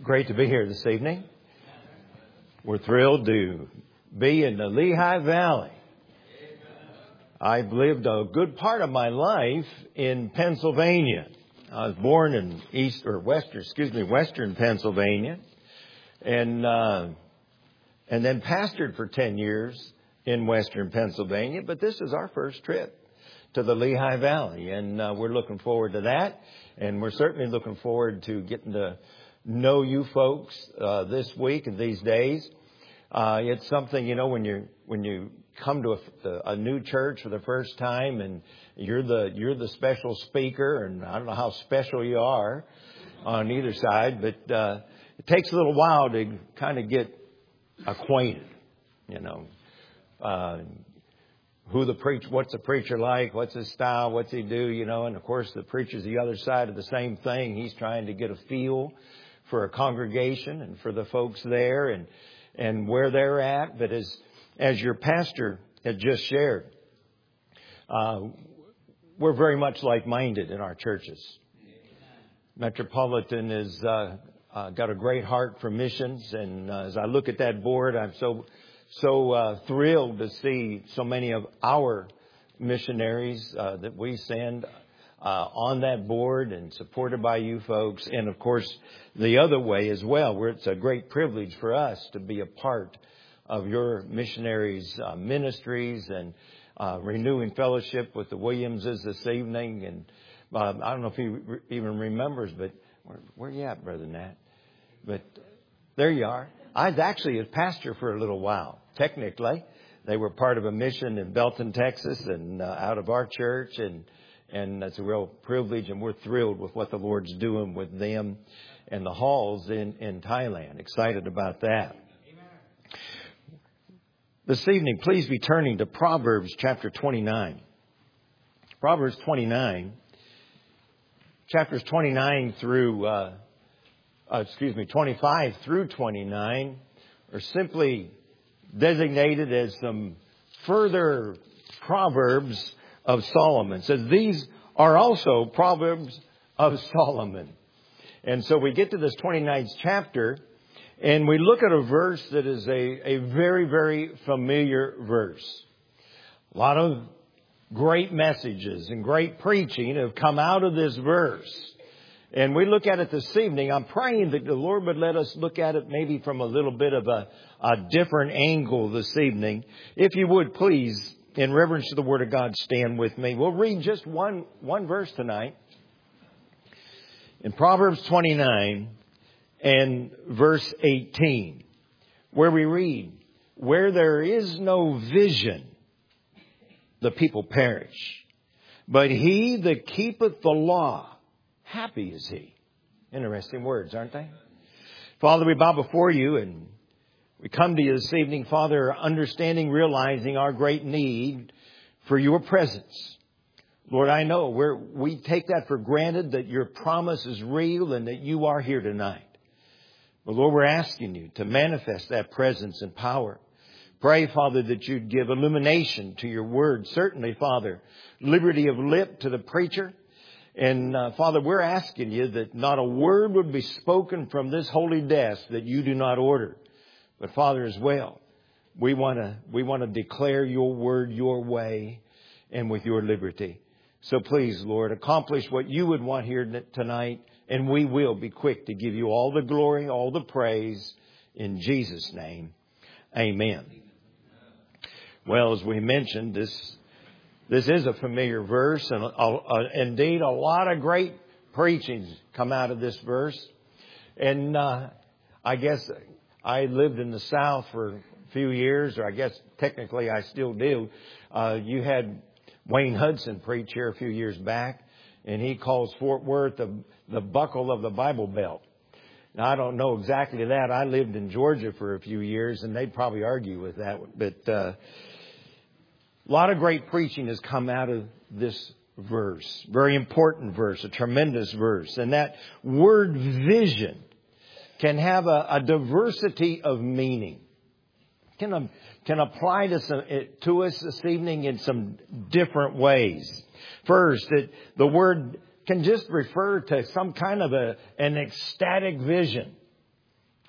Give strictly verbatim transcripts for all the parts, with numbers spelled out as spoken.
Great to be here this evening. We're thrilled to be in the Lehigh Valley. I've lived a good part of my life in Pennsylvania. I was born in east or western, excuse me, western Pennsylvania, and uh, and then pastored for ten years in western Pennsylvania. But this is our first trip to the Lehigh Valley, and uh, we're looking forward to that. And we're certainly looking forward to getting to know you folks uh, this week and these days. Uh, it's something, you know, when you when you come to a, a new church for the first time, and you're the you're the special speaker, and I don't know how special you are on either side, but uh, it takes a little while to kind of get acquainted, you know. Uh, who the preach, what's the preacher like? What's his style? What's he do? You know, and of course the preacher's the other side of the same thing. He's trying to get a feel for a congregation and for the folks there and and where they're at. But as as your pastor had just shared, uh, we're very much like-minded in our churches. Metropolitan has uh, uh, got a great heart for missions, and uh, as I look at that board, I'm so so uh, thrilled to see so many of our missionaries uh, that we send Uh, on that board and supported by you folks. And of course, the other way as well, where it's a great privilege for us to be a part of your missionaries' uh, ministries and uh, renewing fellowship with the Williamses this evening. And uh, I don't know if he re- even remembers, but where, where you at, Brother Nat? But there you are. I was actually a pastor for a little while, technically. They were part of a mission in Belton, Texas, and uh, out of our church, and And that's a real privilege, and we're thrilled with what the Lord's doing with them and the halls in, in Thailand. Excited about that. Amen. This evening, please be turning to Proverbs chapter twenty-nine. Proverbs twenty-nine, chapters twenty-nine through, uh, uh, excuse me, twenty-five through twenty-nine are simply designated as some further Proverbs of Solomon. It says these are also Proverbs of Solomon. And so we get to this twenty-ninth chapter, and we look at a verse that is a, a very, very familiar verse. A lot of great messages and great preaching have come out of this verse. And we look at it this evening. I'm praying that the Lord would let us look at it maybe from a little bit of a, a different angle this evening. If you would, please, in reverence to the Word of God, stand with me. We'll read just one, one verse tonight. In Proverbs twenty-nine and verse eighteen, where we read, "Where there is no vision, the people perish. But he that keepeth the law, happy is he." Interesting words, aren't they? Father, we bow before you, and we come to you this evening, Father, understanding, realizing our great need for your presence. Lord, I know we're, we take that for granted, that your promise is real and that you are here tonight. But Lord, we're asking you to manifest that presence and power. Pray, Father, that you'd give illumination to your word. Certainly, Father, liberty of lip to the preacher. And uh, Father, we're asking you that not a word would be spoken from this holy desk that you do not order. But Father, as well, we want to we want to declare your word your way and with your liberty. So please, Lord, accomplish what you would want here tonight, and we will be quick to give you all the glory, all the praise in Jesus' name. Amen. Well, as we mentioned, this this is a familiar verse, and a, a, indeed a lot of great preachings come out of this verse. And uh, I guess I lived in the South for a few years, or I guess technically I still do. Uh, you had Wayne Hudson preach here a few years back, and he calls Fort Worth the, the buckle of the Bible Belt. Now, I don't know exactly that. I lived in Georgia for a few years, and they'd probably argue with that. But uh, a lot of great preaching has come out of this verse. Very important verse, a tremendous verse. And that word vision can have a, a diversity of meaning. Can, can apply to, some, to us this evening in some different ways. First, it, the word can just refer to some kind of a, an ecstatic vision.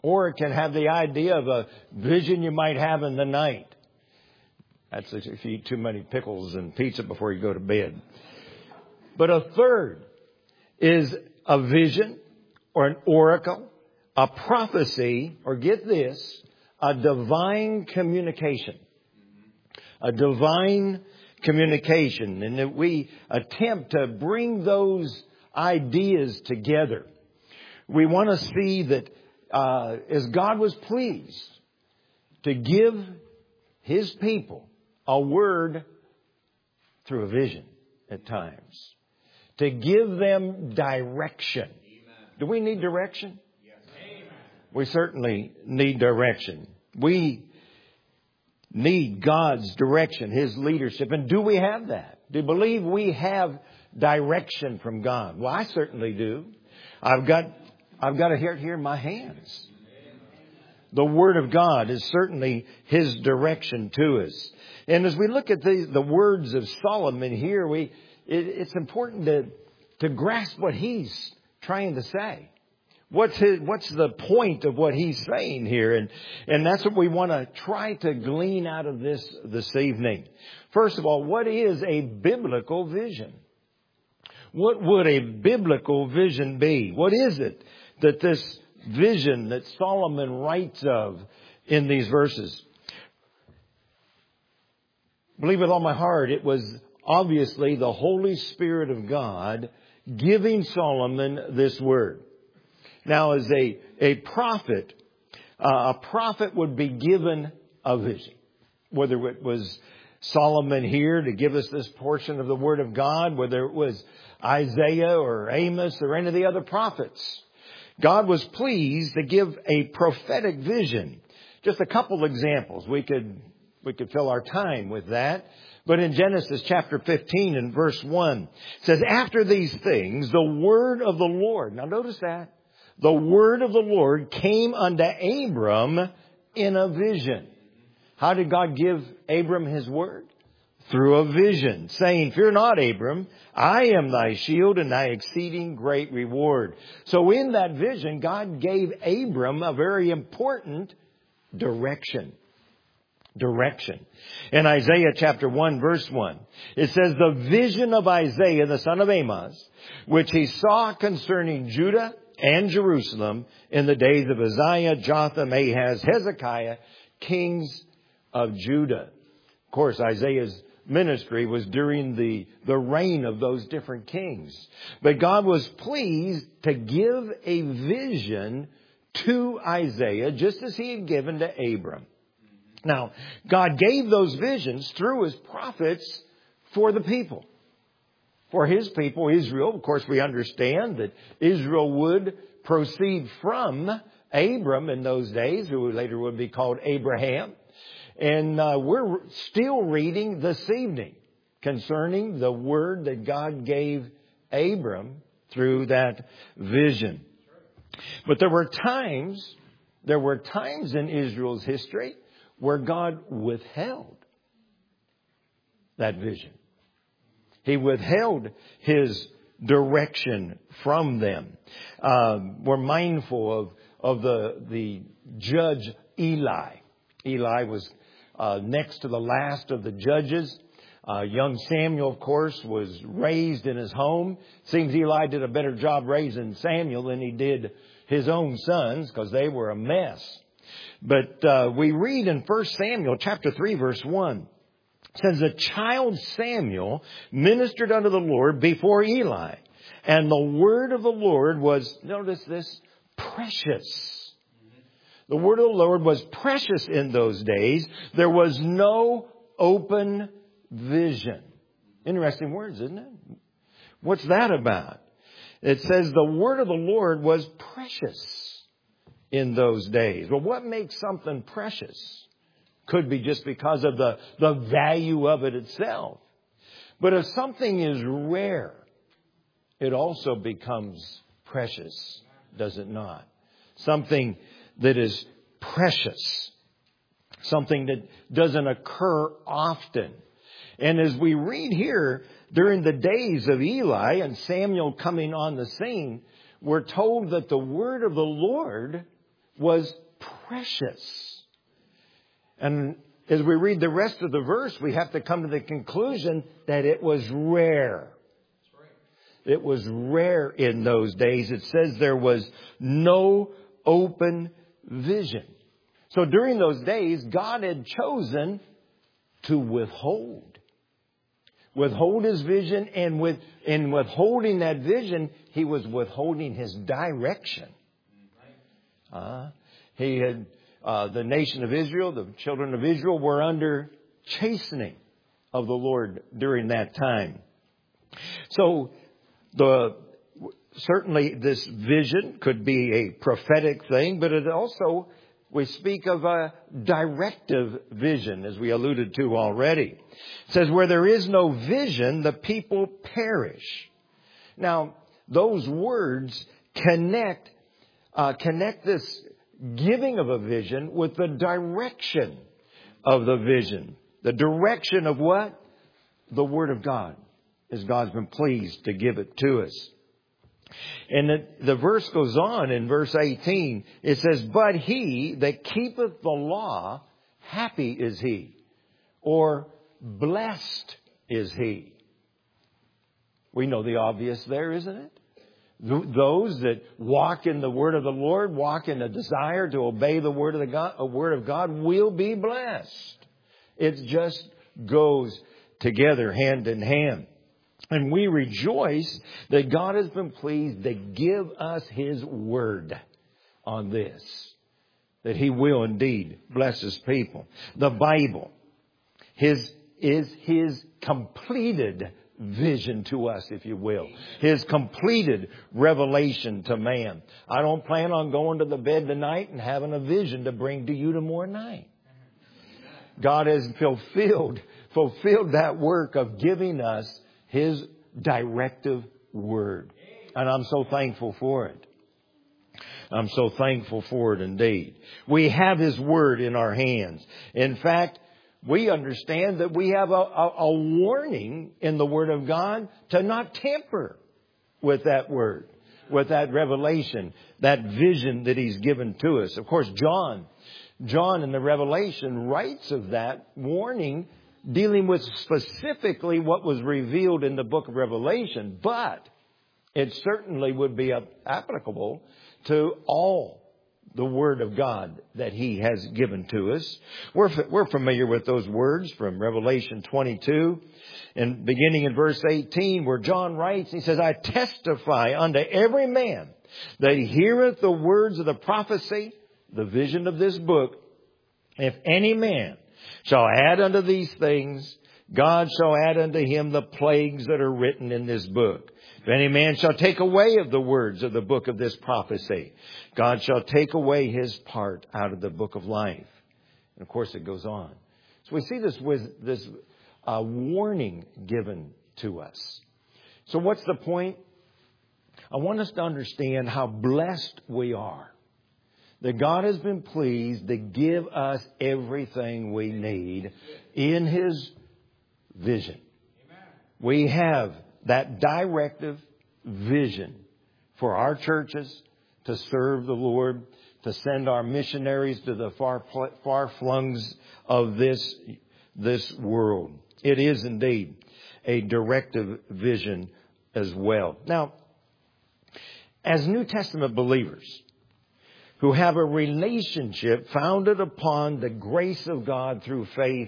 Or it can have the idea of a vision you might have in the night. That's if you eat too many pickles and pizza before you go to bed. But a third is a vision or an oracle, a prophecy, or get this, a divine communication. A divine communication. And that we attempt to bring those ideas together. We want to see that uh, as God was pleased to give His people a word through a vision at times. To give them direction. Amen. Do we need direction? Yes. Amen. We certainly need direction. We need God's direction, His leadership. And do we have that? Do you believe we have direction from God? Well, I certainly do. I've got, I've got it here, here in my hands. The Word of God is certainly His direction to us. And as we look at the, the words of Solomon here, we, it, it's important to, to grasp what he's trying to say. What's his, what's the point of what he's saying here? And, and that's what we want to try to glean out of this this evening. First of all, what is a biblical vision? What would a biblical vision be? What is it that this vision that Solomon writes of in these verses? Believe with all my heart, it was obviously the Holy Spirit of God giving Solomon this word. Now, as a, a prophet, uh, a prophet would be given a vision. Whether it was Solomon here to give us this portion of the Word of God, whether it was Isaiah or Amos or any of the other prophets. God was pleased to give a prophetic vision. Just a couple examples. We could, we could fill our time with that. But in Genesis chapter fifteen and verse one, it says, after these things, the word of the Lord. Now notice that. The word of the Lord came unto Abram in a vision. How did God give Abram His word? Through a vision, saying, fear not, Abram, I am thy shield and thy exceeding great reward. So in that vision, God gave Abram a very important direction. Direction. In Isaiah chapter one verse one, it says, the vision of Isaiah, the son of Amos, which he saw concerning Judah and Jerusalem in the days of Uzziah, Jotham, Ahaz, Hezekiah, kings of Judah. Of course, Isaiah's ministry was during the, the reign of those different kings. But God was pleased to give a vision to Isaiah, just as He had given to Abram. Now, God gave those visions through His prophets for the people. For His people, Israel. Of course, we understand that Israel would proceed from Abram in those days, who later would be called Abraham. And uh, we're still reading this evening concerning the word that God gave Abram through that vision. But there were times, there were times in Israel's history where God withheld that vision. He withheld His direction from them. Uh, we're mindful of, of the, the judge Eli. Eli was uh, next to the last of the judges. Uh, young Samuel, of course, was raised in his home. Seems Eli did a better job raising Samuel than he did his own sons, because they were a mess. But uh, we read in First Samuel chapter three verse one. It says, the child Samuel ministered unto the Lord before Eli. And the word of the Lord was, notice this, precious. The word of the Lord was precious in those days. There was no open vision. Interesting words, isn't it? What's that about? It says the word of the Lord was precious in those days. Well, what makes something precious? Could be just because of the, the value of it itself. But if something is rare, it also becomes precious, does it not? Something that is precious. Something that doesn't occur often. And as we read here, during the days of Eli and Samuel coming on the scene, we're told that the word of the Lord was precious. And as we read the rest of the verse, we have to come to the conclusion that it was rare. It was rare in those days. It says there was no open vision. So during those days, God had chosen to withhold. Withhold His vision, and with in withholding that vision, He was withholding His direction. Uh, he had uh, the nation of Israel, the children of Israel, were under chastening of the Lord during that time. So the certainly this vision could be a prophetic thing, but it also, we speak of a directive vision, as we alluded to already. It says, where there is no vision, the people perish. Now, those words connect, uh, connect this giving of a vision with the direction of the vision. The direction of what? The Word of God, as God's been pleased to give it to us. And the, the verse goes on in verse eighteen. It says, but he that keepeth the law, happy is he, or blessed is he. We know the obvious there, isn't it? Those that walk in the word of the Lord, walk in a desire to obey the word of the God, a word of God, will be blessed. It just goes together hand in hand. And we rejoice that God has been pleased to give us His word on this. That He will indeed bless His people. The Bible His is His completed vision to us, if you will. His completed revelation to man. I don't plan on going to the bed tonight and having a vision to bring to you tomorrow night. God has fulfilled, fulfilled that work of giving us His directive word. And I'm so thankful for it. I'm so thankful for it indeed. We have His word in our hands. In fact, we understand that we have a, a, a warning in the Word of God to not tamper with that word, with that revelation, that vision that He's given to us. Of course, John, John in the Revelation writes of that warning, dealing with specifically what was revealed in the book of Revelation, but it certainly would be applicable to all the Word of God that He has given to us. We're, we're familiar with those words from Revelation twenty-two, and beginning in verse eighteen, where John writes, he says, I testify unto every man that heareth the words of the prophecy, the vision of this book, if any man shall add unto these things, God shall add unto him the plagues that are written in this book. If any man shall take away of the words of the book of this prophecy, God shall take away his part out of the book of life. And of course it goes on. So we see this with this uh, warning given to us. So what's the point? I want us to understand how blessed we are. That God has been pleased to give us everything we need in His vision. Amen. We have that directive vision for our churches to serve the Lord, to send our missionaries to the far far flungs of this, this world. It is indeed a directive vision as well. Now, as New Testament believers who have a relationship founded upon the grace of God through faith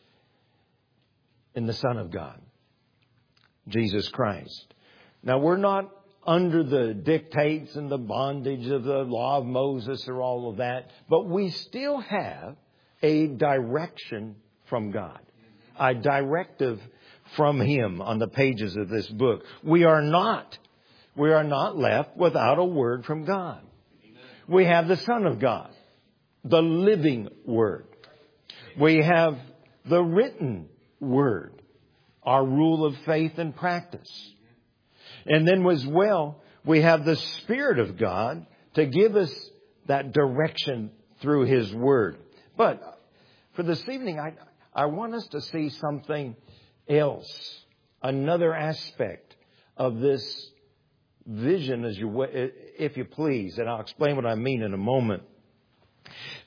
in the Son of God, Jesus Christ. Now, we're not under the dictates and the bondage of the law of Moses or all of that, but we still have a direction from God, a directive from Him on the pages of this book. We are not, we are not left without a word from God. We have the Son of God, the living Word. We have the written Word, our rule of faith and practice. And then as well, we have the Spirit of God to give us that direction through His Word. But for this evening, I, I want us to see something else, another aspect of this vision, as you, if you please, and I'll explain what I mean in a moment.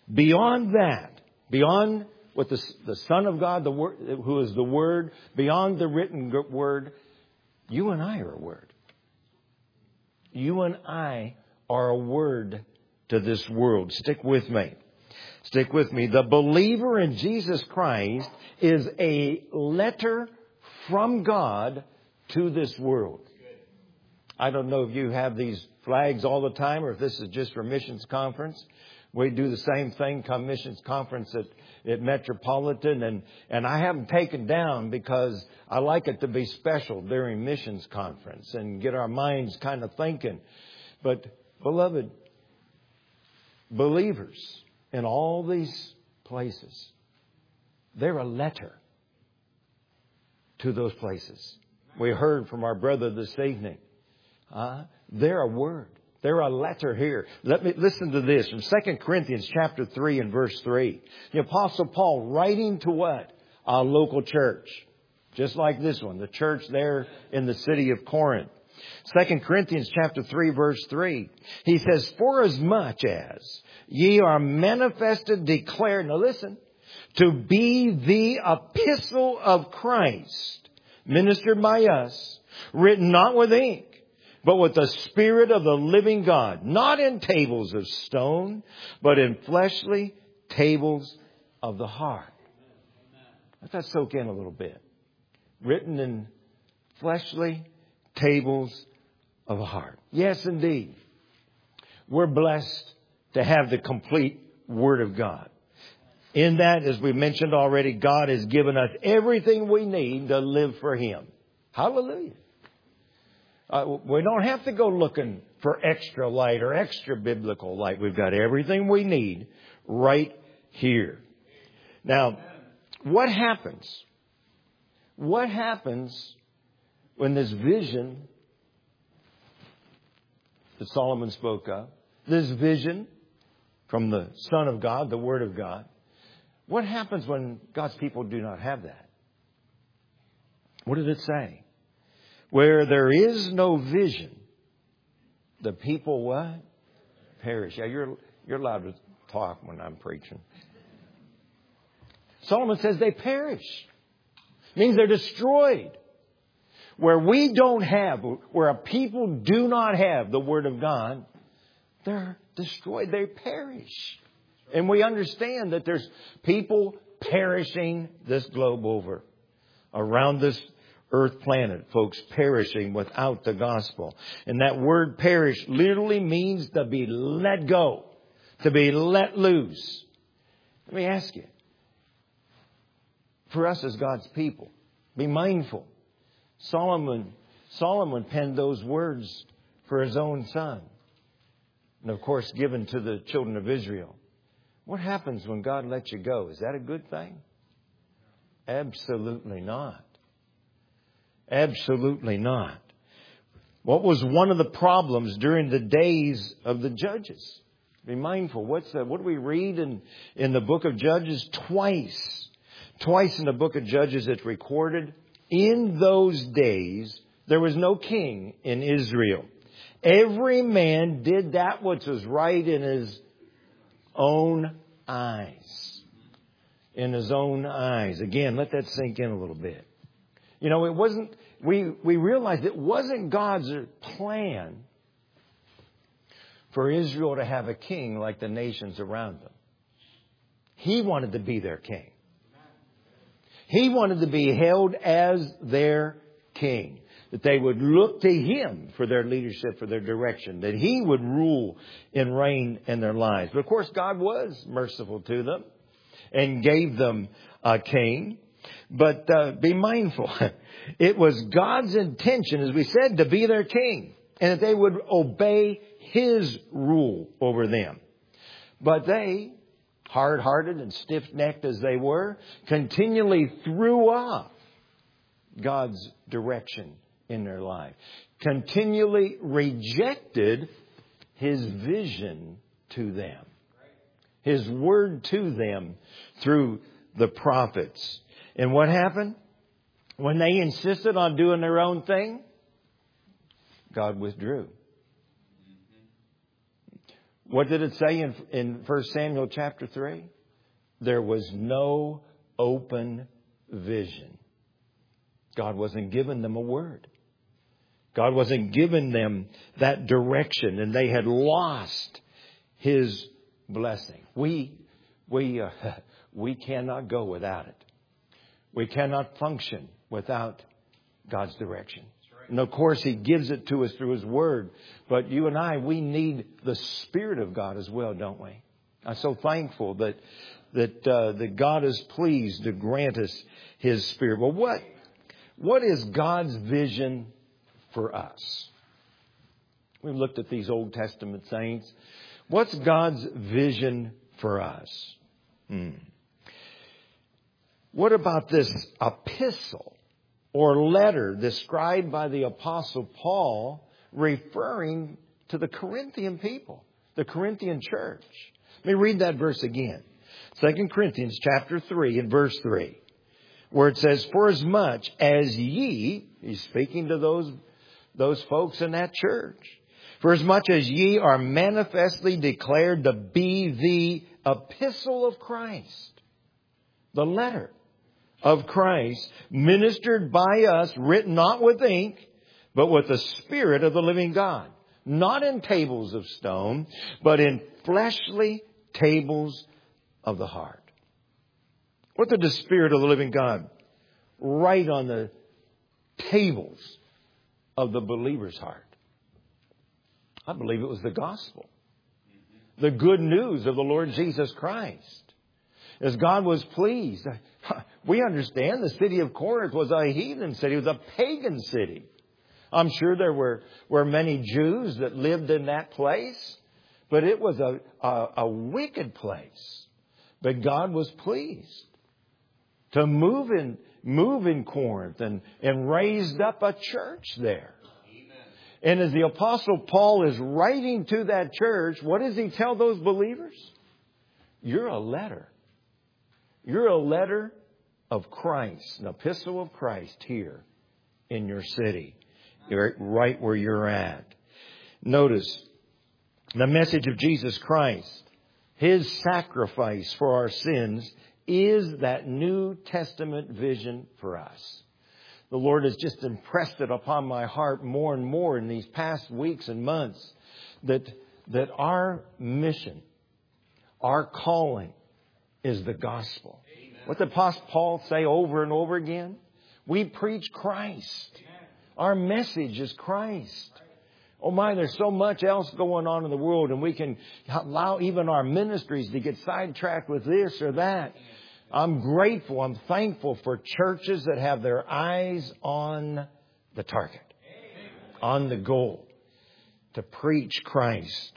Beyond that, beyond what the, the Son of God, the Word, who is the Word, beyond the written Word, you and I are a Word. You and I are a Word to this world. Stick with me. Stick with me. The believer in Jesus Christ is a letter from God to this world. I don't know if you have these flags all the time or if this is just for missions conference. We do the same thing come missions conference at, at Metropolitan. And, and I have them taken down because I like it to be special during missions conference and get our minds kind of thinking. But, beloved, believers in all these places, they're a letter to those places. We heard from our brother this evening. Uh, they're a word. They're a letter here. Let me listen to this from Second Corinthians chapter three and verse three. The Apostle Paul writing to what? A local church. Just like this one. The church there in the city of Corinth. Second Corinthians chapter three verse three. He says, for as much as ye are manifested, declared. Now listen. To be the epistle of Christ, ministered by us, written not with ink, but with the Spirit of the living God, not in tables of stone, but in fleshly tables of the heart. Let that soak in a little bit. Written in fleshly tables of the heart. Yes, indeed. We're blessed to have the complete Word of God. In that, as we mentioned already, God has given us everything we need to live for Him. Hallelujah. Uh, we don't have to go looking for extra light or extra biblical light. We've got everything we need right here. Now, what happens? What happens when this vision that Solomon spoke of, this vision from the Son of God, the Word of God, what happens when God's people do not have that? What did it say? Where there is no vision, the people what? Perish. Yeah, you're, you're allowed to talk when I'm preaching. Solomon says they perish. It means they're destroyed. Where we don't have, where a people do not have the Word of God, they're destroyed. They perish. And we understand that there's people perishing this globe over. Around this earth planet, folks perishing without the gospel. And that word perish literally means to be let go. To be let loose. Let me ask you. For us as God's people, be mindful. Solomon, Solomon penned those words for his own son. And of course given to the children of Israel. What happens when God lets you go? Is that a good thing? Absolutely not. Absolutely not. What was one of the problems during the days of the judges? Be mindful. What's that? What do we read in, in the book of Judges? Twice. Twice in the book of Judges it's recorded. In those days, there was no king in Israel. Every man did that which was right in his own eyes. In his own eyes. Again, let that sink in a little bit. You know, it wasn't, we, we realized it wasn't God's plan for Israel to have a king like the nations around them. He wanted to be their king. He wanted to be held as their king. That they would look to Him for their leadership, for their direction. That He would rule and reign in their lives. But of course, God was merciful to them and gave them a king. But uh, be mindful. It was God's intention, as we said, to be their king. And that they would obey His rule over them. But they, hard-hearted and stiff-necked as they were, continually threw off God's direction in their life. Continually rejected His vision to them. His word to them through the prophets. And what happened? When they insisted on doing their own thing, God withdrew. What did it say in, in First Samuel chapter three? There was no open vision. God wasn't giving them a word. God wasn't giving them that direction, and they had lost His blessing. We, we, uh, we cannot go without it. We cannot function without God's direction. And of course, He gives it to us through His Word. But you and I, we need the Spirit of God as well, don't we? I'm so thankful that that uh, that God is pleased to grant us His Spirit. Well, what what is God's vision for us? We've looked at these Old Testament saints. What's God's vision for us? Hmm. What about this epistle or letter described by the Apostle Paul referring to the Corinthian people, the Corinthian church? Let me read that verse again. Second Corinthians chapter three and verse three, where it says, "For as much as ye," he's speaking to those, those folks in that church, "for as much as ye are manifestly declared to be the epistle of Christ," the letter of Christ, "ministered by us, written not with ink, but with the Spirit of the living God, not in tables of stone, but in fleshly tables of the heart." What did the Spirit of the living God write on the tables of the believer's heart? I believe it was the gospel, the good news of the Lord Jesus Christ. As God was pleased. We understand the city of Corinth was a heathen city. It was a pagan city. I'm sure there were, were many Jews that lived in that place. But it was a, a, a wicked place. But God was pleased to move in, move in Corinth and, and raised up a church there. Amen. And as the Apostle Paul is writing to that church, what does he tell those believers? You're a letter. You're a letter of Christ, an epistle of Christ here in your city, you're right where you're at. Notice the message of Jesus Christ, His sacrifice for our sins, is that New Testament vision for us. The Lord has just impressed it upon my heart more and more in these past weeks and months that, that our mission, our calling, is the gospel. Amen. What did Apostle Paul say over and over again? We preach Christ. Amen. Our message is Christ. Right. Oh my, there's so much else going on in the world, and we can allow even our ministries to get sidetracked with this or that. Amen. I'm grateful, I'm thankful for churches that have their eyes on the target, Amen. On the goal, to preach Christ.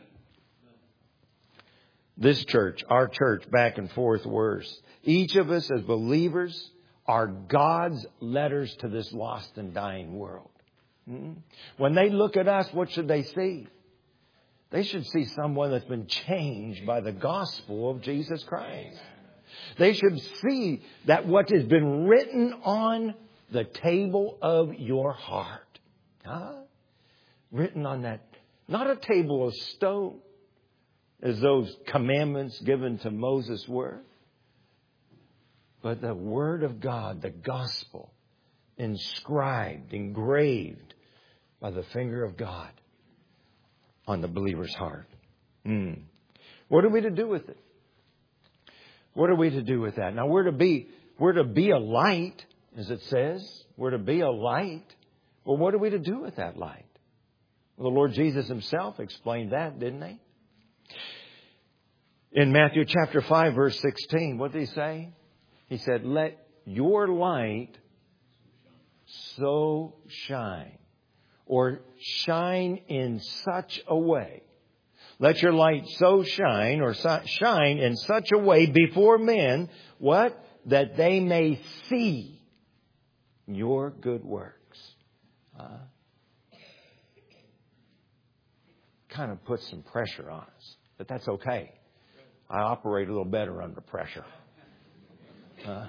This church, our church, back and forth words. Each of us as believers are God's letters to this lost and dying world. When they look at us, what should they see? They should see someone that's been changed by the gospel of Jesus Christ. They should see that what has been written on the table of your heart. Huh? Written on that, not a table of stone, as those commandments given to Moses were, but the Word of God, the gospel, inscribed, engraved by the finger of God on the believer's heart. Mm. What are we to do with it? What are we to do with that? Now we're to be, we're to be a light, as it says. We're to be a light. Well, what are we to do with that light? Well, the Lord Jesus Himself explained that, didn't He? In Matthew chapter five, verse sixteen, what did He say? He said, "Let your light so shine," or shine in such a way. Let your light so shine, or shine in such a way before men, what? That they may see your good works. Uh, kind of puts some pressure on us, but that's okay. I operate a little better under pressure. Uh,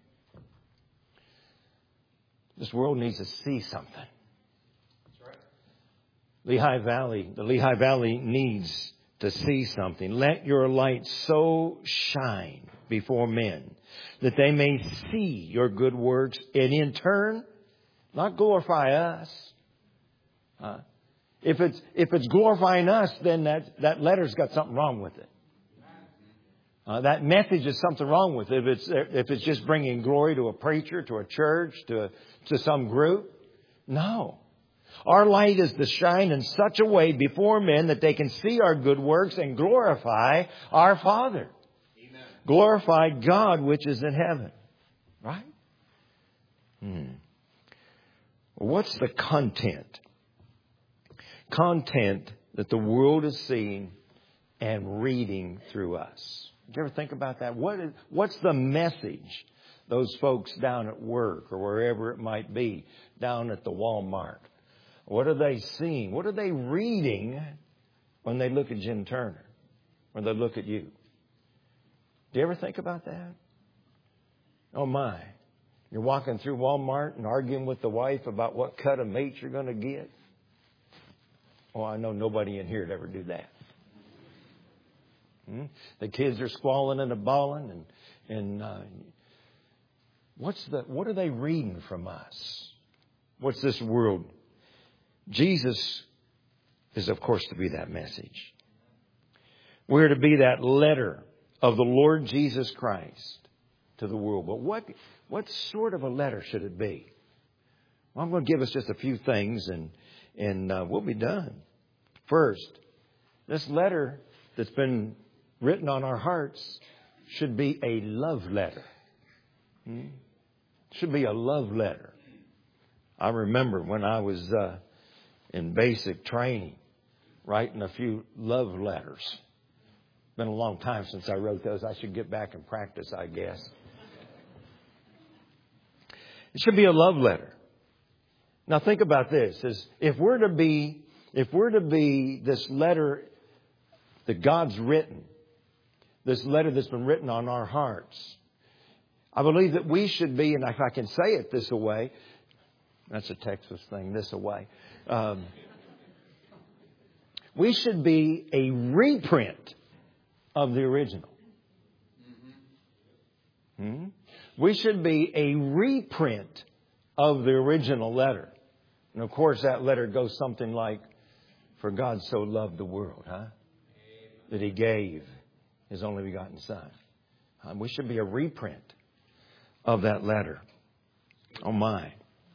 this world needs to see something. That's right. Lehigh Valley, the Lehigh Valley needs to see something. Let your light so shine before men that they may see your good works and in turn not glorify us. Uh, if it's if it's glorifying us, then that, that letter's got something wrong with it. Uh, that message is something wrong with it. If it's if it's just bringing glory to a preacher, to a church, to to some group, no. Our light is to shine in such a way before men that they can see our good works and glorify our Father. Amen. Glorify God which is in heaven. Right? Hmm. What's the content? Content that the world is seeing and reading through us. Did you ever think about that? What is, what's the message those folks down at work or wherever it might be, down at the Walmart? What are they seeing? What are they reading when they look at Jim Turner? When they look at you? Do you ever think about that? Oh my. You're walking through Walmart and arguing with the wife about what cut of meat you're going to get. Oh, I know nobody in here would ever do that. Hmm? The kids are squalling and a bawling, and and uh, what's the what are they reading from us? What's this world? Jesus is, of course, to be that message. We're to be that letter of the Lord Jesus Christ to the world. But what what sort of a letter should it be? Well, I'm going to give us just a few things, and and uh, we'll be done. First, this letter that's been written on our hearts should be a love letter. Hmm? Should be a love letter. I remember when I was uh, in basic training, writing a few love letters. Been a long time since I wrote those. I should get back and practice, I guess. It should be a love letter. Now think about this: is if we're to be, if we're to be this letter that God's written, this letter that's been written on our hearts, I believe that we should be, and if I can say it this way, that's a Texas thing, this way. Um, we should be a reprint of the original. Hmm? We should be a reprint of the original letter. And of course, that letter goes something like, "For God so loved the world, huh? that He gave His only begotten Son." Um, we should be a reprint of that letter. Oh my.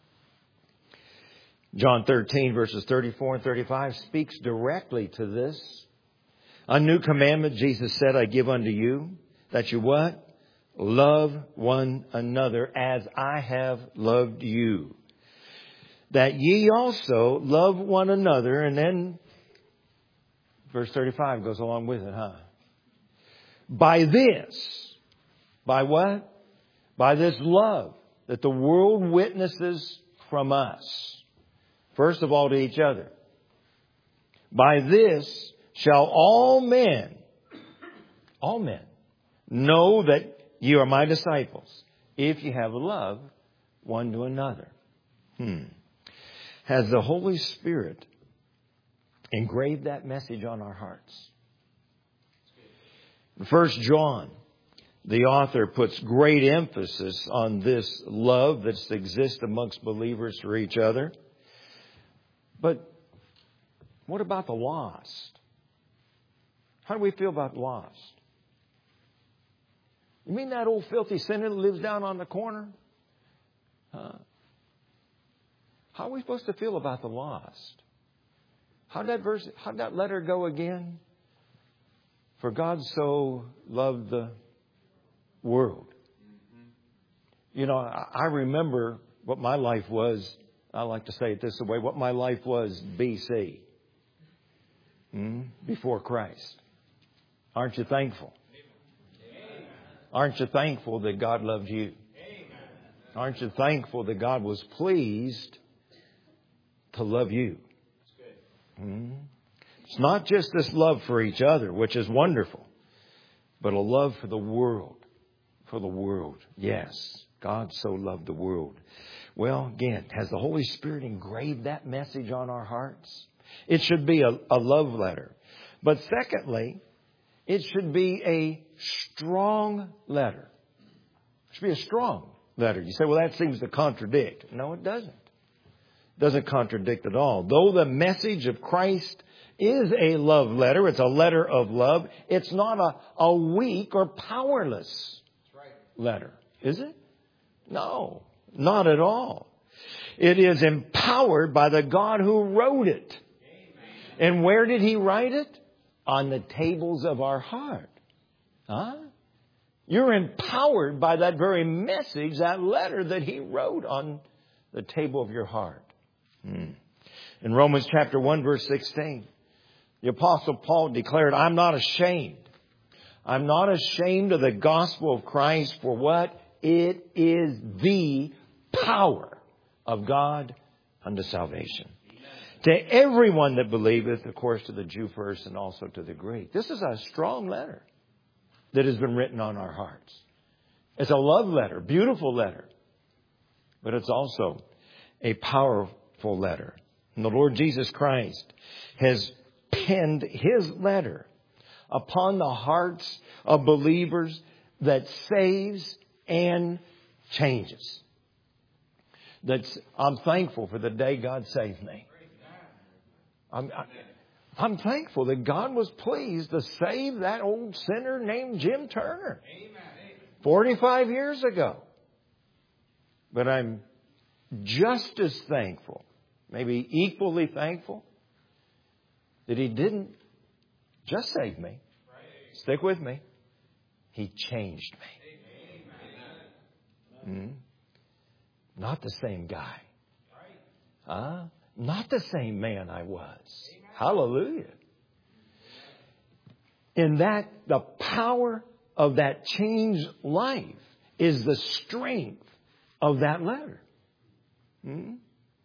John thirteen verses thirty-four and thirty-five speaks directly to this. "A new commandment," Jesus said, "I give unto you, that you" what? "Love one another as I have loved you. That ye also love one another." And then verse thirty-five goes along with it, huh? "By this," by what? By this love that the world witnesses from us. First of all, to each other. "By this shall all men," all men, "know that ye are my disciples, if ye have love one to another." Hmm. Has the Holy Spirit engraved that message on our hearts? First John, the author puts great emphasis on this love that exists amongst believers for each other. But what about the lost? How do we feel about the lost? You mean that old filthy sinner that lives down on the corner? Huh? How are we supposed to feel about the lost? How'd that verse, how'd that letter go again? "For God so loved the world." You know, I remember what my life was. I like to say it this way: what my life was B C, hmm? before Christ. Aren't you thankful? Amen. Aren't you thankful that God loved you? Amen. Aren't you thankful that God was pleased to love you? Hmm? It's not just this love for each other, which is wonderful, but a love for the world. For the world. Yes. God so loved the world. Well, again, has the Holy Spirit engraved that message on our hearts? It should be a, a love letter. But secondly, it should be a strong letter. It should be a strong letter. You say, well, that seems to contradict. No, it doesn't. It doesn't contradict at all. Though the message of Christ is a love letter, it's a letter of love, it's not a, a weak or powerless letter, is it? No, not at all. It is empowered by the God who wrote it. And where did He write it? On the tables of our heart. Huh? You're empowered by that very message, that letter that He wrote on the table of your heart. Hmm. In Romans chapter one, verse sixteen, the Apostle Paul declared, I'm not ashamed. I'm not ashamed of the gospel of Christ, for what? It is the power of God unto salvation. To everyone that believeth, of course, to the Jew first and also to the Greek. This is a strong letter that has been written on our hearts. It's a love letter, beautiful letter. But it's also a powerful letter. And the Lord Jesus Christ has penned His letter upon the hearts of believers that saves and changes. That's, I'm thankful for the day God saved me. I'm, I, I'm thankful that God was pleased to save that old sinner named Jim Turner forty-five years ago. But I'm just as thankful, maybe equally thankful, that He didn't just save me. Stick with me. He changed me. Mm. Not the same guy. Huh? Not the same man I was. Hallelujah. In that, the power of that changed life is the strength of that letter. Hmm?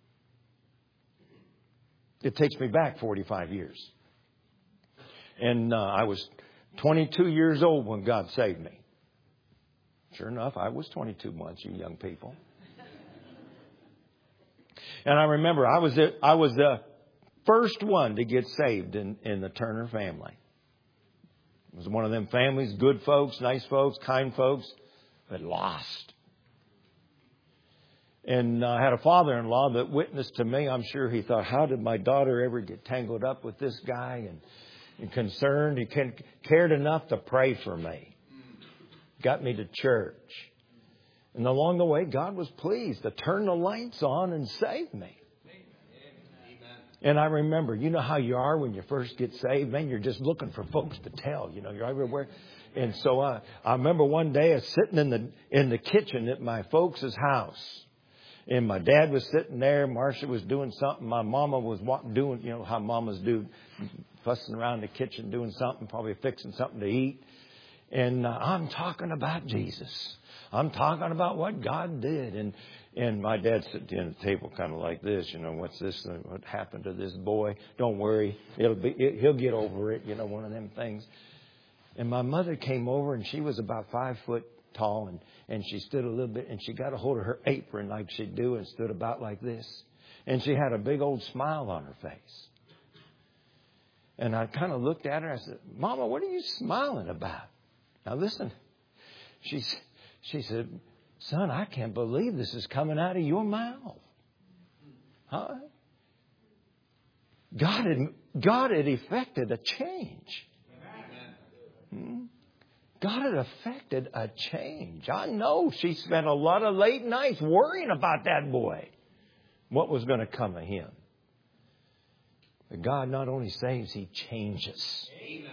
It takes me back forty-five years. And uh, I was twenty-two years old when God saved me. Sure enough, I was twenty-two months, you young people. And I remember I was the, I was the first one to get saved in, in the Turner family. It was one of them families, good folks, nice folks, kind folks, but lost. And I had a father-in-law that witnessed to me. I'm sure he thought, how did my daughter ever get tangled up with this guy? And, and concerned. He can, cared enough to pray for me. Got me to church. And along the way, God was pleased to turn the lights on and save me. And I remember, you know how you are when you first get saved? Man, you're just looking for folks to tell. You know, you're everywhere. And so I, I remember one day I was sitting in the in the kitchen at my folks' house. And my dad was sitting there. Marcia was doing something. My mama was doing, you know, how mamas do, fussing around the kitchen, doing something, probably fixing something to eat. And uh, I'm talking about Jesus. I'm talking about what God did. And and my dad sat at the end of the table kind of like this. You know, what's this? What happened to this boy? Don't worry. It'll be, it, he'll get over it. You know, one of them things. And my mother came over and she was about five foot tall. And, and she stood a little bit and she got a hold of her apron like she'd do and stood about like this. And she had a big old smile on her face. And I kind of looked at her and I said, Mama, what are you smiling about? Now listen, she, she said, son, I can't believe this is coming out of your mouth. Huh? God had, God had effected a change. Hmm? God had effected a change. I know she spent a lot of late nights worrying about that boy. What was going to come of him. But God not only saves, He changes. Amen.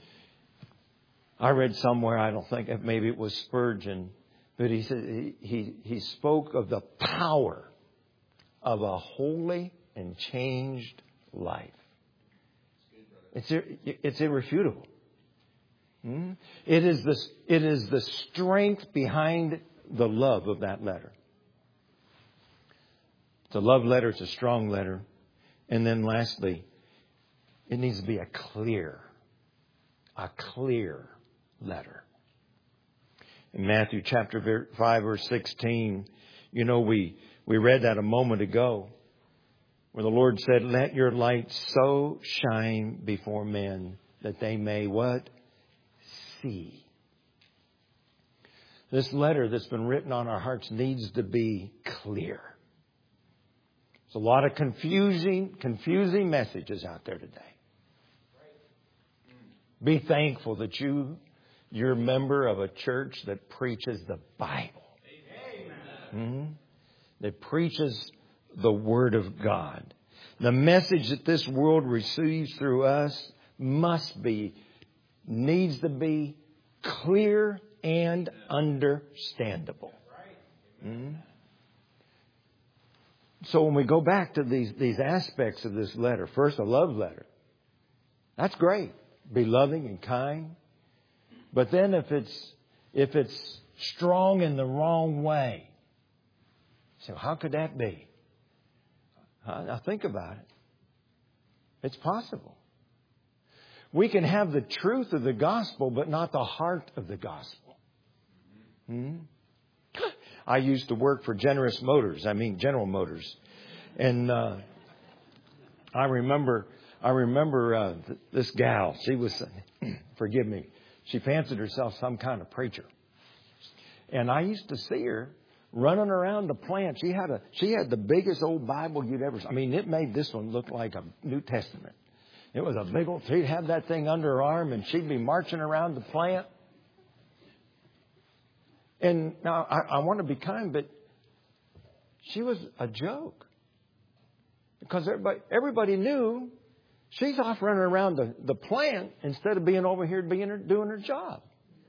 I read somewhere, I don't think, maybe it was Spurgeon, but he said he, he, he spoke of the power of a holy and changed life. It's, it's irrefutable. Hmm? It is the, it is the strength behind the love of that letter. It's a love letter. It's a strong letter. And then lastly, it needs to be a clear, a clear letter. In Matthew chapter five, verse sixteen, you know, we, we read that a moment ago where the Lord said, let your light so shine before men that they may what? See. This letter that's been written on our hearts needs to be clear. There's a lot of confusing, confusing messages out there today. Be thankful that you, you're a member of a church that preaches the Bible. Mm-hmm. That preaches the Word of God. The message that this world receives through us must be, needs to be clear and understandable. Mm-hmm. So when we go back to these, these aspects of this letter, first a love letter. That's great. Be loving and kind. But then if it's, if it's strong in the wrong way, so how could that be? Now think about it. It's possible. We can have the truth of the gospel, but not the heart of the gospel. Hmm? I used to work for Generous Motors. I mean, General Motors. And uh, I remember, I remember uh, th- this gal. She was, forgive me, she fancied herself some kind of preacher. And I used to see her running around the plant. She had a, she had the biggest old Bible you'd ever. I mean, it made this one look like a New Testament. It was a big old. She'd have that thing under her arm, and she'd be marching around the plant. And now I, I want to be kind, but she was a joke because everybody, everybody knew she's off running around the, the plant instead of being over here being her, doing her job.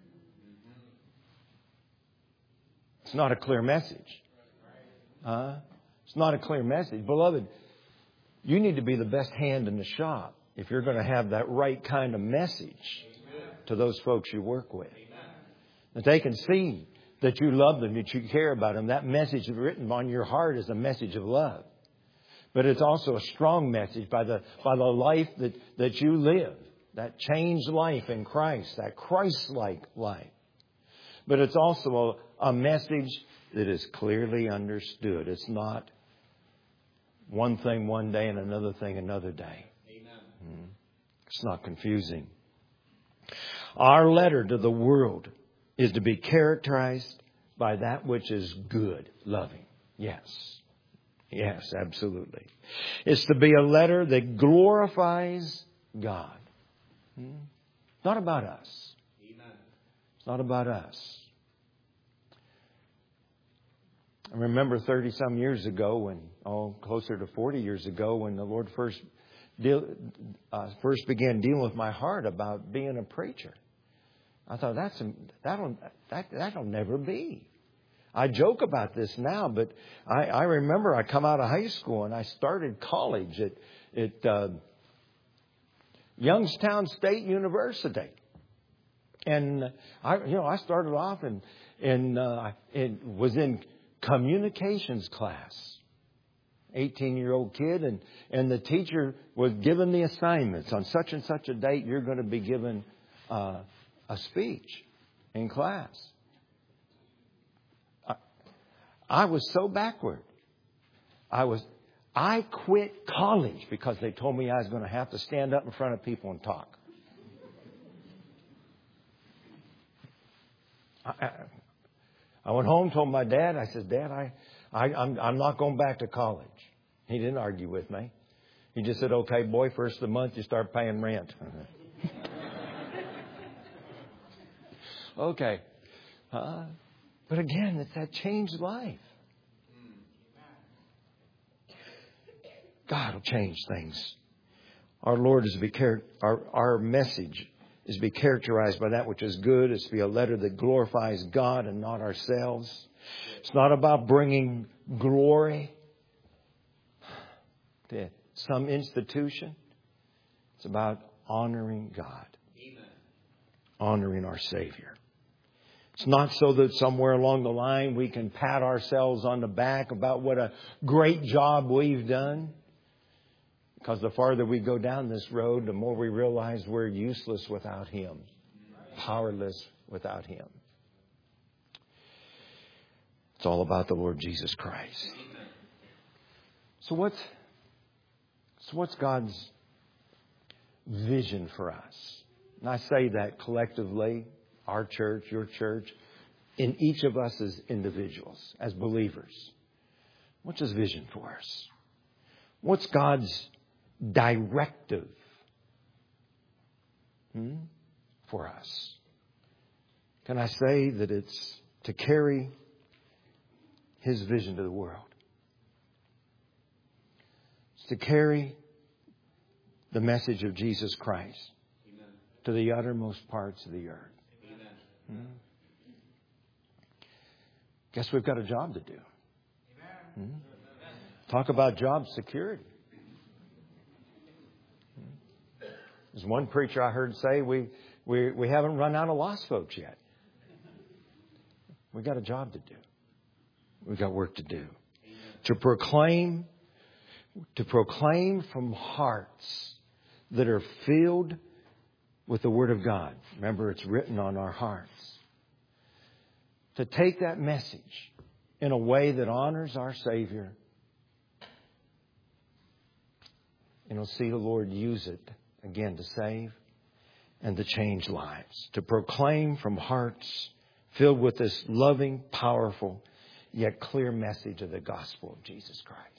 It's not a clear message. Uh, it's not a clear message. Beloved, you need to be the best hand in the shop if you're going to have that right kind of message to those folks you work with. That they can see that you love them, that you care about them. That message written on your heart is a message of love. But it's also a strong message by the by the life that, that you live. That changed life in Christ. That Christ-like life. But it's also a, a message that is clearly understood. It's not one thing one day and another thing another day. Amen. It's not confusing. Our letter to the world is to be characterized by that which is good, loving. Yes. Yes, absolutely. It's to be a letter that glorifies God. Hmm? Not about us. Amen. It's not about us. I remember thirty some years ago when, oh, closer to forty years ago when the Lord first deal, uh, first began dealing with my heart about being a preacher. I thought that's that'll that that'll never be. I joke about this now, but I, I remember I come out of high school and I started college at at uh, Youngstown State University, and I you know I started off and and uh, it was in communications class. eighteen-year-old kid, and and the teacher was given the assignments on such and such a date. You're going to be given Uh, a speech in class. I, I was so backward. I was, I quit college because they told me I was going to have to stand up in front of people and talk. I, I, I went home, told my dad. I said, Dad, I, I, I'm, I'm not going back to college. He didn't argue with me. He just said, okay, boy, first of the month you start paying rent. Okay. Uh, but again, it's that changed life. God will change things. Our Lord is to be char- our, our message is to be characterized by that which is good. It's to be a letter that glorifies God and not ourselves. It's not about bringing glory to some institution. It's about honoring God. Amen. Honoring our Savior. It's not so that somewhere along the line we can pat ourselves on the back about what a great job we've done. Because the farther we go down this road, the more we realize we're useless without Him. Powerless without Him. It's all about the Lord Jesus Christ. So what's, so what's God's vision for us? And I say that collectively, our church, your church, in each of us as individuals, as believers. What's His vision for us? What's God's directive hmm, for us? Can I say that it's to carry His vision to the world? It's to carry the message of Jesus Christ Amen. To the uttermost parts of the earth. Hmm? Guess we've got a job to do. Hmm? Talk about job security. Hmm? There's one preacher I heard say, we, we, we haven't run out of lost folks yet. We've got a job to do. We've got work to do. Amen. To proclaim, to proclaim from hearts that are filled with the Word of God. Remember, it's written on our hearts. To take that message in a way that honors our Savior. And we'll see the Lord use it again to save and to change lives. To proclaim from hearts filled with this loving, powerful, yet clear message of the gospel of Jesus Christ.